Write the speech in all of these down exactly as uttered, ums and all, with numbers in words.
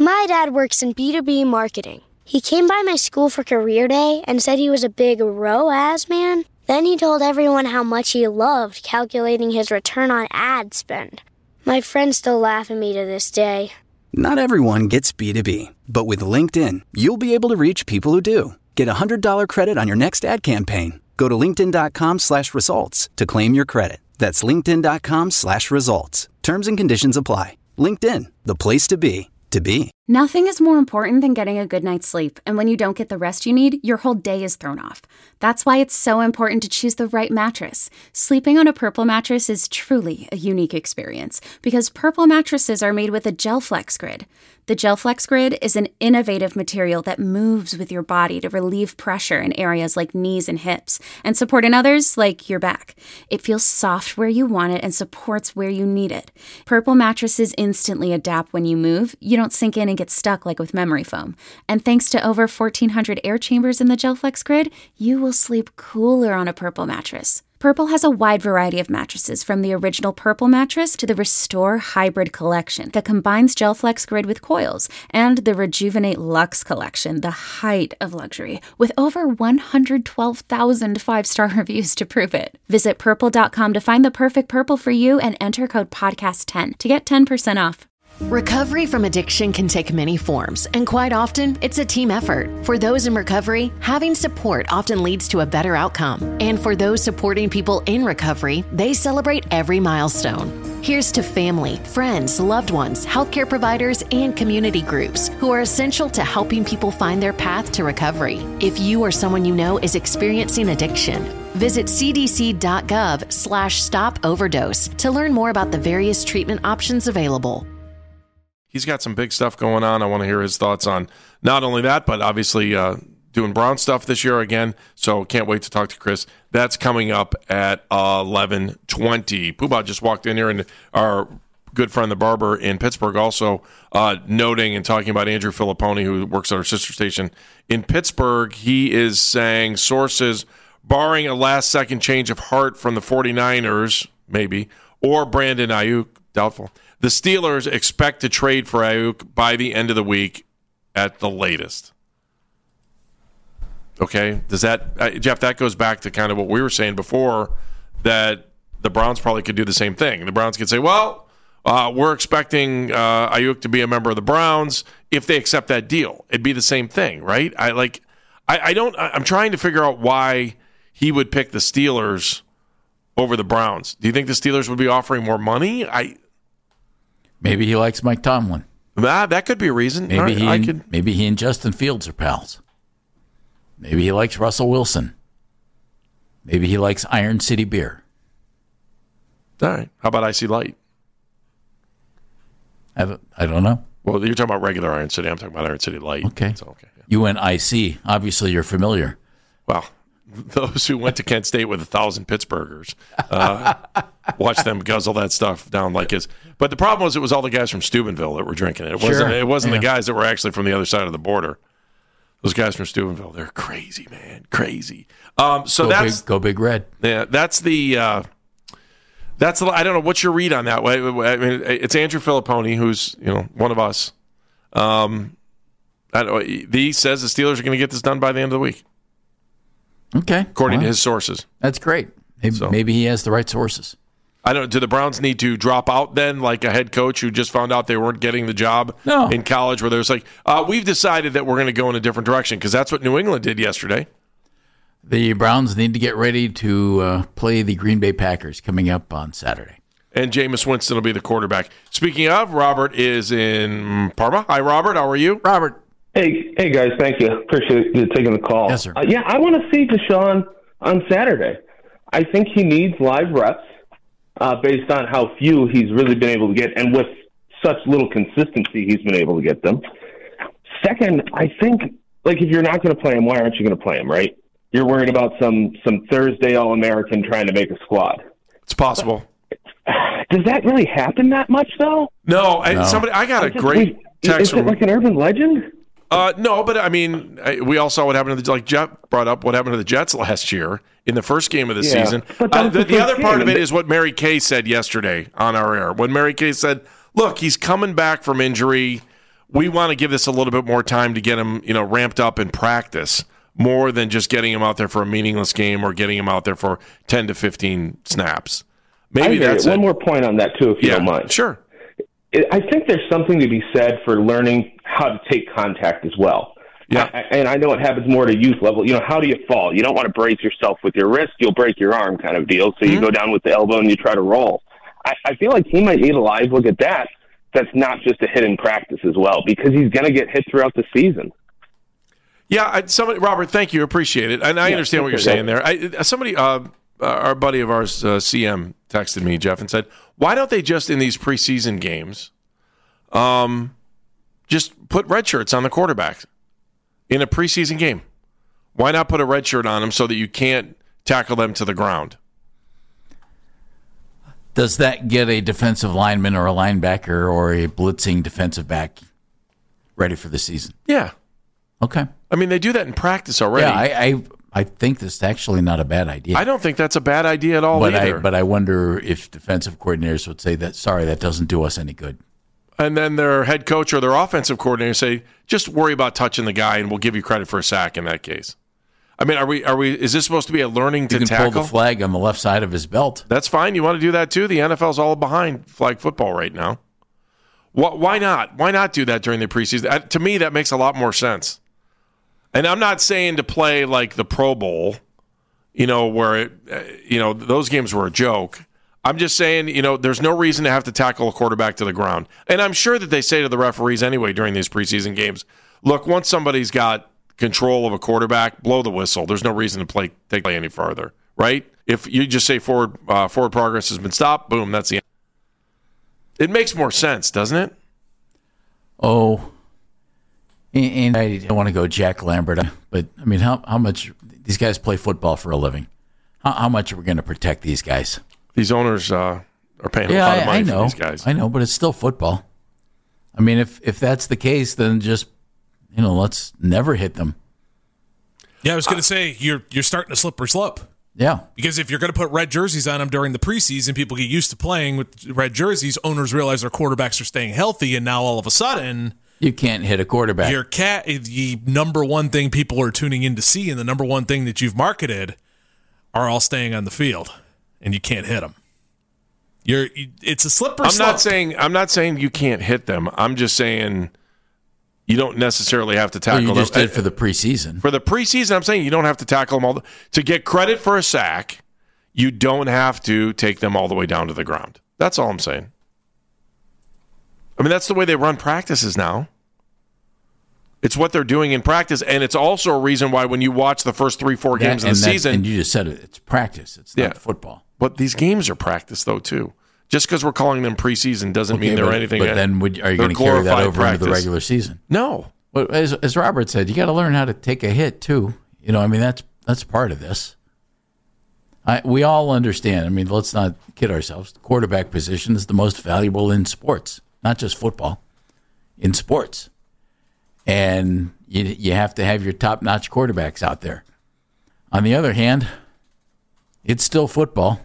My dad works in B two B marketing. He came by my school for career day and said he was a big R O A S man. Then he told everyone how much he loved calculating his return on ad spend. My friends still laugh at me to this day. Not everyone gets B two B, but with LinkedIn, you'll be able to reach people who do. Get a one hundred dollars credit on your next ad campaign. Go to linkedin.com slash results to claim your credit. That's linkedin.com slash results. Terms and conditions apply. LinkedIn, the place to be, to be. Nothing is more important than getting a good night's sleep, and when you don't get the rest you need, your whole day is thrown off. That's why it's so important to choose the right mattress. Sleeping on a Purple mattress is truly a unique experience, because Purple mattresses are made with a GelFlex Grid. The GelFlex Grid is an innovative material that moves with your body to relieve pressure in areas like knees and hips, and support in others like your back. It feels soft where you want it and supports where you need it. Purple mattresses instantly adapt when you move. You don't sink in and get stuck like with memory foam. And thanks to over fourteen hundred air chambers in the GelFlex Grid, you will sleep cooler on a Purple mattress. Purple has a wide variety of mattresses, from the original Purple mattress to the Restore Hybrid collection that combines GelFlex Grid with coils, and the Rejuvenate Luxe collection, the height of luxury, with over one hundred twelve thousand five-star reviews to prove it. Visit purple dot com to find the perfect Purple for you and enter code podcast ten to get ten percent off. Recovery from addiction can take many forms, and quite often, it's a team effort. For those in recovery, having support often leads to a better outcome. And for those supporting people in recovery, they celebrate every milestone. Here's to family, friends, loved ones, healthcare providers, and community groups who are essential to helping people find their path to recovery. If you or someone you know is experiencing addiction, visit cdc.gov slash stop overdose to learn more about the various treatment options available. He's got some big stuff going on. I want to hear his thoughts on not only that, but obviously uh, doing Brown stuff this year again. So can't wait to talk to Chris. That's coming up at eleven twenty. Poobah just walked in here, and our good friend, the barber in Pittsburgh, also uh, noting and talking about Andrew Filipponi, who works at our sister station in Pittsburgh. He is saying sources, barring a last-second change of heart from the 49ers, maybe, or Brandon Ayuk, doubtful, the Steelers expect to trade for Ayuk by the end of the week at the latest. Okay? Does that, uh, Jeff, that goes back to kind of what we were saying before, that the Browns probably could do the same thing. The Browns could say, well, uh, we're expecting uh, Ayuk to be a member of the Browns if they accept that deal. It'd be the same thing, right? I like, I, I don't, I'm trying to figure out why he would pick the Steelers over the Browns. Do you think the Steelers would be offering more money? I Maybe he likes Mike Tomlin. Ah, that could be a reason. Maybe right, he I and, could... maybe he and Justin Fields are pals. Maybe he likes Russell Wilson. Maybe he likes Iron City beer. All right. How about Icy Light? I don't, I don't know. Well, you're talking about regular Iron City. I'm talking about Iron City Light. Okay. So, okay. Yeah. You went I C. Obviously, you're familiar. Well, those who went to Kent State with a thousand Pittsburghers, uh, watch them guzzle that stuff down like it's. But the problem was, it was all the guys from Steubenville that were drinking it. It Sure. wasn't. It wasn't Yeah. the guys that were actually from the other side of the border. Those guys from Steubenville, they're crazy, man, crazy. Um, so go that's big, go big red. Yeah, that's the. Uh, that's the. I don't know. What's your read on that? I mean, it's Andrew Filipponi, who's you know one of us. Um, I don't know, he says the Steelers are going to get this done by the end of the week. Okay. According well, to his sources. That's great. Maybe, So. maybe he has the right sources. I don't. Do the Browns need to drop out then, like a head coach who just found out they weren't getting the job No. in college, where there's like, uh, we've decided that we're going to go in a different direction, because that's what New England did yesterday. The Browns need to get ready to uh, play the Green Bay Packers coming up on Saturday. And Jameis Winston will be the quarterback. Speaking of, Robert is in Parma. Hi, Robert. How are you? Robert. Hey, hey guys, thank you. Appreciate you taking the call. Yes, sir. Uh, yeah, I want to see Deshaun on Saturday. I think he needs live reps uh, based on how few he's really been able to get, and with such little consistency he's been able to get them. Second, I think, like, if you're not going to play him, why aren't you going to play him, right? You're worried about some, some Thursday All-American trying to make a squad. It's possible. Does that really happen that much, though? No, I, No. somebody. I got a Is it- great text Is it from. like an urban legend? Uh, no, but I mean, I, we all saw what happened to the, like Jeff brought up what happened to the Jets last year in the first game of the Yeah, season. but that Uh, was the, the the first other part game. of it is what Mary Kay said yesterday on our air. When Mary Kay said, look, he's coming back from injury. we want to give this a little bit more time to get him, you know, ramped up in practice more than just getting him out there for a meaningless game or getting him out there for ten to fifteen snaps. Maybe that's one it. more point on that too, if you yeah, don't mind. Sure. I think there's something to be said for learning how to take contact as well. Yeah. I, and I know it happens more at a youth level. You know, how do you fall? You don't want to brace yourself with your wrist. You'll break your arm kind of deal. So you mm-hmm. go down with the elbow and you try to roll. I, I feel like he might need a live look at that. That's not just a hit in practice as well, because he's going to get hit throughout the season. Yeah, I, somebody, Robert, thank you. Appreciate it. And I yeah, understand what you're saying there. I, somebody, uh, our buddy of ours, uh, C M, texted me, Jeff, and said, why don't they just, in these preseason games, um, just put red shirts on the quarterbacks in a preseason game? Why not put a red shirt on them so that you can't tackle them to the ground? Does that get a defensive lineman or a linebacker or a blitzing defensive back ready for the season? Yeah. Okay. I mean, they do that in practice already. Yeah, I I, I think this is actually not a bad idea. I don't think that's a bad idea at all but either. I, but I wonder if defensive coordinators would say that, sorry, that doesn't do us any good. And then their head coach or their offensive coordinator say, just worry about touching the guy and we'll give you credit for a sack in that case. I mean, are we? Are we? Is this supposed to be a learning to you can tackle? Pull the flag on the left side of his belt. That's fine. You want to do that too? The N F L's all behind flag football right now. Why not? Why not do that during the preseason? To me, that makes a lot more sense. And I'm not saying to play like the Pro Bowl, you know, where it, you know those games were a joke. I'm just saying, you know, there's no reason to have to tackle a quarterback to the ground. And I'm sure that they say to the referees anyway during these preseason games, look, once somebody's got control of a quarterback, blow the whistle. There's no reason to play take play any farther, right? If you just say forward uh, forward progress has been stopped, boom, that's the end. It makes more sense, doesn't it? Oh, and I don't want to go Jack Lambert, but I mean, how how much these guys play football for a living? How, how much are we going to protect these guys? These owners uh, are paying yeah, a lot of money I, I know, for these guys. I know, but it's still football. I mean, if if that's the case, then just you know, let's never hit them. Yeah, I was going to say you're you're starting to slippery slope. Yeah, because if you're going to put red jerseys on them during the preseason, people get used to playing with red jerseys. Owners realize their quarterbacks are staying healthy, and now all of a sudden, you can't hit a quarterback. Your cat, the number one thing people are tuning in to see, and the number one thing that you've marketed, are all staying on the field, and you can't hit them. You're it's a slippery I'm slope. not saying I'm not saying you can't hit them. I'm just saying you don't necessarily have to tackle well, you just them. did for the preseason. For the preseason, I'm saying you don't have to tackle them all. The, to get credit for a sack, you don't have to take them all the way down to the ground. That's all I'm saying. I mean, that's the way they run practices now. It's what they're doing in practice, and it's also a reason why when you watch the first three, four games yeah, of the that, season... And you just said it, it's practice. It's not yeah. football. But these games are practice, though, too. Just because we're calling them preseason doesn't okay, mean they're but, anything. But then would, are you going to carry that over practice. into the regular season? No. But as, as Robert said, you got to learn how to take a hit too. You know, I mean that's that's part of this. I, we all understand. I mean, let's not kid ourselves. The quarterback position is the most valuable in sports, not just football, in sports. And you you have to have your top-notch quarterbacks out there. On the other hand, it's still football.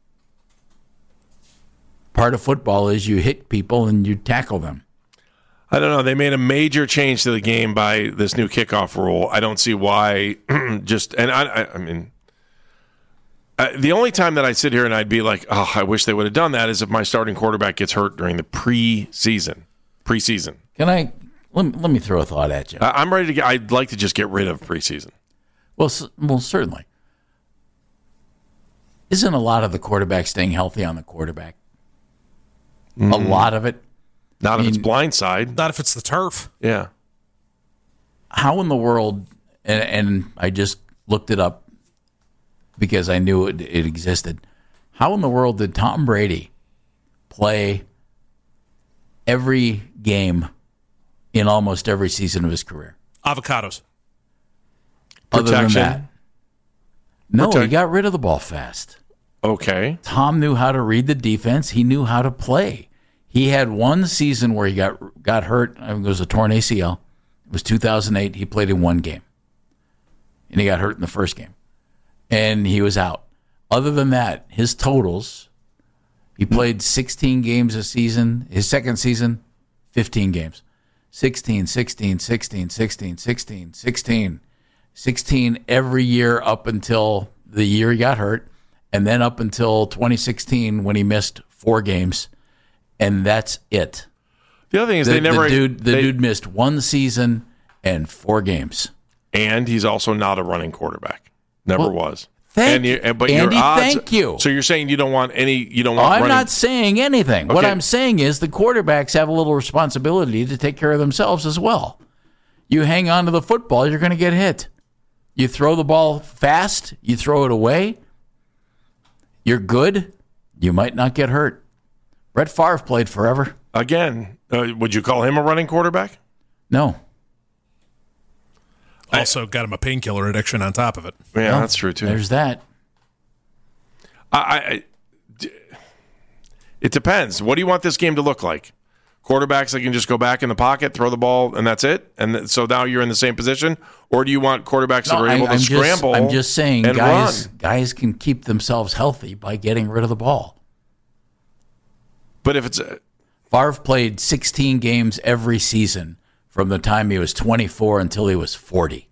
Part of football is you hit people and you tackle them. I don't know. They made a major change to the game by this new kickoff rule. I don't see why. Just and I, I, I mean, I, the only time that I sit here and I'd be like, "Oh, I wish they would have done that," is if my starting quarterback gets hurt during the preseason. Preseason. Can I let me, let me throw a thought at you? I, I'm ready to get. I'd like to just get rid of preseason. Well, well, certainly. Isn't a lot of the quarterback staying healthy on the quarterback? Mm. A lot of it. Not I if mean, it's blindside. Not if it's the turf. Yeah. How in the world, and, and I just looked it up because I knew it, it existed. How in the world did Tom Brady play every game in almost every season of his career? Avocados. Other Protection. than that, no, Protect- he got rid of the ball fast. Okay. Tom knew how to read the defense. He knew how to play. He had one season where he got got hurt. I think it was a torn A C L. It was two thousand eight. He played in one game. And he got hurt in the first game. And he was out. Other than that, his totals, he played sixteen games a season. His second season, fifteen games. sixteen, sixteen, sixteen, sixteen, sixteen, sixteen, sixteen every year up until the year he got hurt, and then up until twenty sixteen when he missed four games, and that's it. The other thing is the, they never... The dude, the they, dude missed one season and four games. And he's also not a running quarterback. Never well, was. Thank and you, and, but Andy, your odds, thank you. So you're saying you don't want any... You don't want I'm running, not saying anything. Okay. What I'm saying is the quarterbacks have a little responsibility to take care of themselves as well. You hang on to the football, you're going to get hit. You throw the ball fast, you throw it away, you're good, you might not get hurt. Brett Favre played forever. Again, uh, would you call him a running quarterback? No. Also got him a painkiller addiction on top of it. Yeah, well, that's true, too. There's that. I, I, it depends. What do you want this game to look like? Quarterbacks that can just go back in the pocket, throw the ball, and that's it? And th- so now you're in the same position? Or do you want quarterbacks No, that are able I, I'm to scramble just, I'm just saying and guys, run? guys can keep themselves healthy by getting rid of the ball. But if it's... A, Favre played sixteen games every season from the time he was twenty-four until he was forty.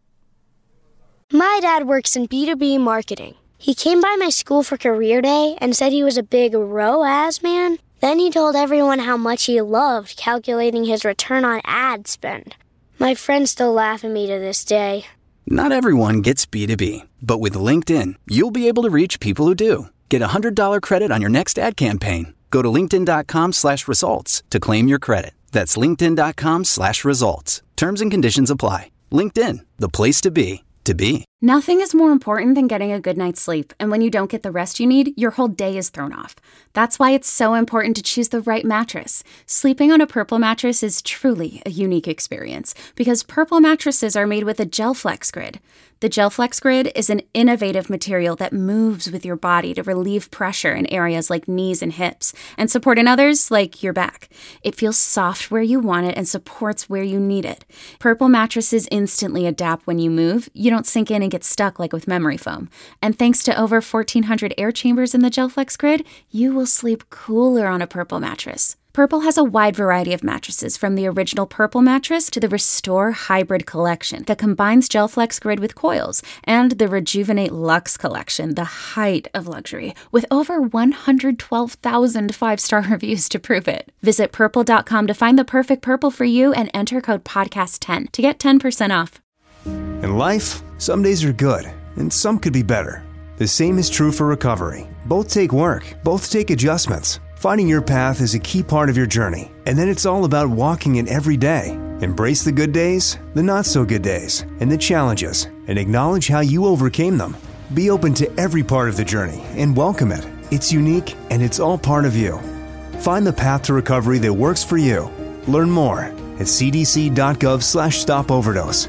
My dad works in B two B marketing. He came by my school for career day and said he was a big R O A S man. Then he told everyone how much he loved calculating his return on ad spend. My friends still laugh at me to this day. Not everyone gets B two B, but with LinkedIn, you'll be able to reach people who do. Get a one hundred dollars credit on your next ad campaign. Go to linkedin.com slash results to claim your credit. That's linkedin.com slash results. Terms and conditions apply. LinkedIn, the place to be, to be. Nothing is more important than getting a good night's sleep, and when you don't get the rest you need, your whole day is thrown off. That's why it's so important to choose the right mattress. Sleeping on a Purple mattress is truly a unique experience, because Purple mattresses are made with a GelFlex Grid. The GelFlex Grid is an innovative material that moves with your body to relieve pressure in areas like knees and hips, and support in others like your back. It feels soft where you want it and supports where you need it. Purple mattresses instantly adapt when you move. You don't sink in and get stuck like with memory foam. And thanks to over fourteen hundred air chambers in the GelFlex Grid, you will sleep cooler on a Purple mattress. Purple has a wide variety of mattresses, from the original Purple mattress to the Restore Hybrid collection that combines GelFlex Grid with coils, and the Rejuvenate Luxe collection, the height of luxury, with over one hundred twelve thousand five-star reviews to prove it. Visit purple dot com to find the perfect Purple for you and enter code podcast ten to get ten percent off. In life, some days are good, and some could be better. The same is true for recovery. Both take work, both take adjustments. Finding your path is a key part of your journey, and then it's all about walking it every day. Embrace the good days, the not-so-good days, and the challenges, and acknowledge how you overcame them. Be open to every part of the journey and welcome it. It's unique, and it's all part of you. Find the path to recovery that works for you. Learn more at c d c dot gov slash stop overdose.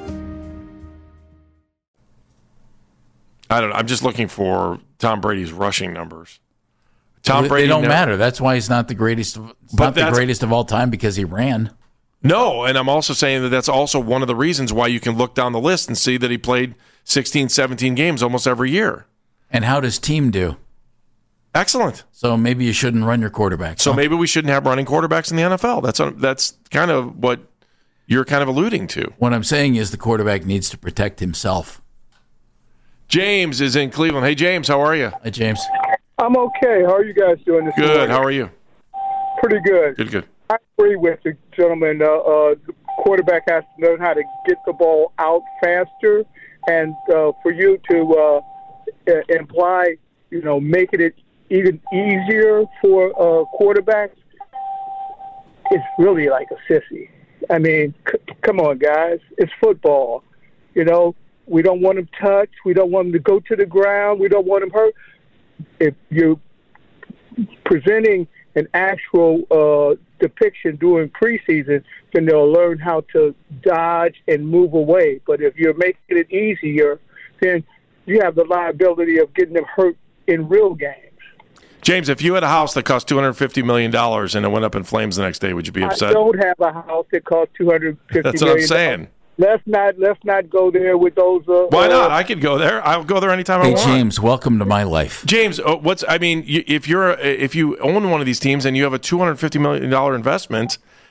I don't know. I'm just looking for Tom Brady's rushing numbers. Tom They Brady don't never, matter. That's why he's not the greatest. Of, But not the that's- greatest of all time because he ran. No, and I'm also saying that that's also one of the reasons why you can look down the list and see that he played sixteen, seventeen games almost every year. And how does team do? Excellent. So maybe you shouldn't run your quarterback. So huh? maybe we shouldn't have running quarterbacks in the N F L. That's that's kind of what you're kind of alluding to. What I'm saying is the quarterback needs to protect himself. James is in Cleveland. Hey, James, how are you? Hi, James. I'm okay. How are you guys doing this morning? Good. How are you? Pretty good. Good, good. I agree with the gentleman. Uh, uh, the quarterback has to learn how to get the ball out faster, and uh, for you to uh, uh, imply, you know, making it even easier for uh, quarterbacks, it's really like a sissy. I mean, c- come on, guys. It's football. You know, we don't want him touched. We don't want him to go to the ground. We don't want him hurt. If you're presenting an actual uh, depiction during preseason, then they'll learn how to dodge and move away. But if you're making it easier, then you have the liability of getting them hurt in real games. James, if you had a house that cost two hundred fifty million dollars and it went up in flames the next day, would you be upset? I don't have a house that costs two hundred fifty That's million what I'm saying. Let's not let's not go there with those. Uh, Why not? Uh, I could go there. I'll go there anytime I Hey, want. James, welcome to my life. James, uh, what's I mean, you, if you're if you own one of these teams and you have a two hundred fifty million dollars investment,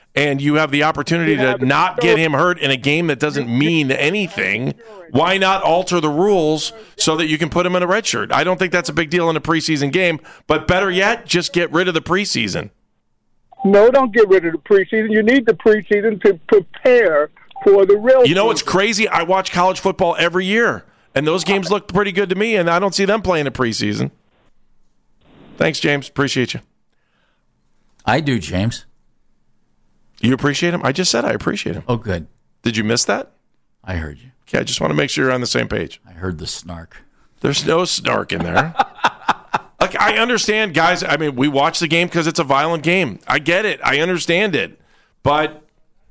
and you have the opportunity to not get him hurt in a game that doesn't mean anything, why not alter the rules so that you can put him in a red shirt? I don't think that's a big deal in a preseason game, but better yet, just get rid of the preseason. No, don't get rid of the preseason. You need the preseason to prepare for the real You know what's season. crazy? I watch college football every year, and those games look pretty good to me, and I don't see them playing a preseason. Thanks, James. Appreciate you. I do, James. You appreciate him? I just said I appreciate him. Oh, good. Did you miss that? I heard you. Okay, I just want to make sure you're on the same page. I heard the snark. There's no snark in there. Like, I understand, guys. I mean, we watch the game because it's a violent game. I get it. I understand it. But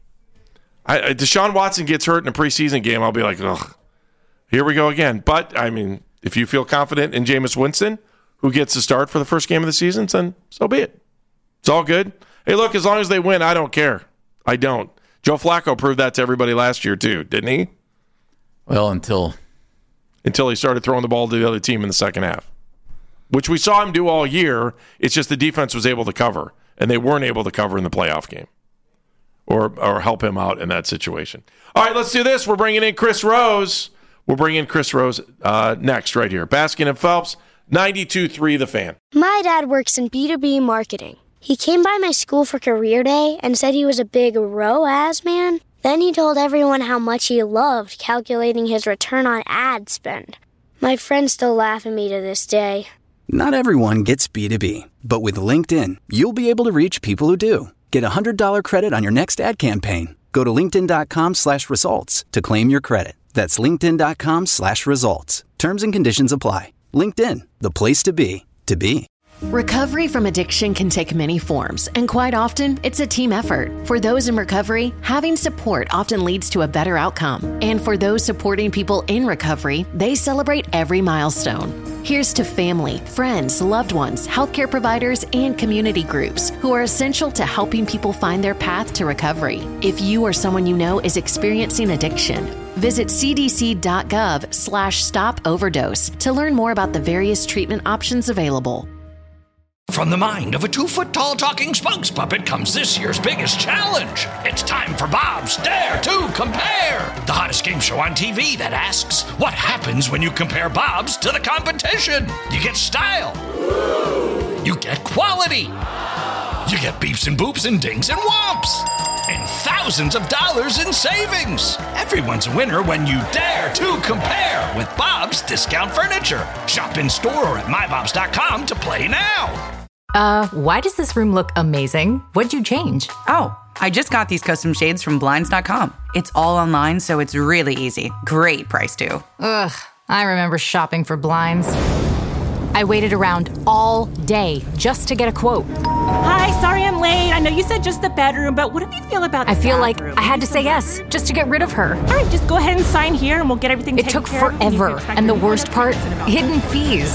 I, Deshaun Watson gets hurt in a preseason game, I'll be like, ugh, here we go again. But, I mean, if you feel confident in Jameis Winston, who gets to start for the first game of the season, then so be it. It's all good. Hey, look, as long as they win, I don't care. I don't. Joe Flacco proved that to everybody last year, too, didn't he? Well, until... Until he started throwing the ball to the other team in the second half, which we saw him do all year. It's just the defense was able to cover, and they weren't able to cover in the playoff game or or help him out in that situation. All right, let's do this. We're bringing in Chris Rose. We'll bring in Chris Rose uh, next right here. Baskin and Phelps, ninety-two point three The Fan. My dad works in B two B marketing. He came by my school for career day and said he was a big R O A S man. Then he told everyone how much he loved calculating his return on ad spend. My friends still laugh at me to this day. Not everyone gets B two B, but with LinkedIn, you'll be able to reach people who do. Get a one hundred dollars credit on your next ad campaign. Go to linkedin.com slash results to claim your credit. That's linkedin.com slash results. Terms and conditions apply. LinkedIn, the place to be, to be. Recovery from addiction can take many forms, and quite often, it's a team effort. For those in recovery, having support often leads to a better outcome. And for those supporting people in recovery, they celebrate every milestone. Here's to family, friends, loved ones, healthcare providers, and community groups who are essential to helping people find their path to recovery. If you or someone you know is experiencing addiction, visit cdc.gov slash stop overdose to learn more about the various treatment options available. From the mind of a two-foot-tall talking spokes puppet comes this year's biggest challenge. It's time for Bob's Dare to Compare, the hottest game show on T V that asks, what happens when you compare Bob's to the competition? You get style. You get quality. You get beeps and boops and dings and whomps. And thousands of dollars in savings. Everyone's a winner when you dare to compare with Bob's Discount Furniture. Shop in store or at my bobs dot com to play now. Uh, why does this room look amazing? What'd you change? Oh, I just got these custom shades from blinds dot com. It's all online, so it's really easy. Great price, too. Ugh, I remember shopping for blinds. I waited around all day just to get a quote. Hi, sorry I'm late. I know you said just the bedroom, but what do you feel about the I feel bathroom? like I had to say yes just to get rid of her. All right, just go ahead and sign here and we'll get everything It taken took care of. forever, and the worst part, hidden fees.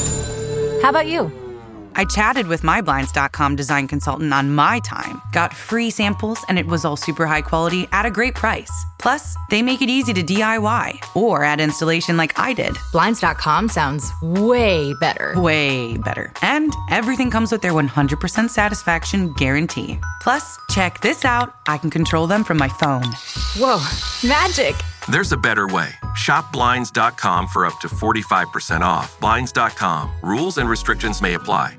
How about you? I chatted with my blinds dot com design consultant on my time, got free samples, and it was all super high quality at a great price. Plus, they make it easy to D I Y or add installation like I did. blinds dot com sounds way better. Way better. And everything comes with their one hundred percent satisfaction guarantee. Plus, check this out. I can control them from my phone. Whoa, magic. There's a better way. Shop blinds dot com for up to forty-five percent off. blinds dot com. Rules and restrictions may apply.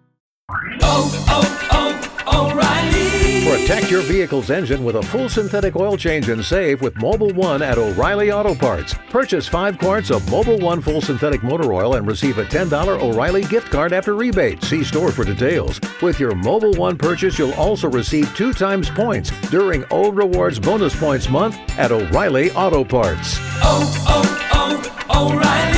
Oh, oh, oh, O'Reilly. Protect your vehicle's engine with a full synthetic oil change and save with Mobil one at O'Reilly Auto Parts. Purchase five quarts of Mobil one full synthetic motor oil and receive a ten dollars O'Reilly gift card after rebate. See store for details. With your Mobil one purchase, you'll also receive two times points during O Rewards Bonus Points Month at O'Reilly Auto Parts. Oh, oh, oh, O'Reilly.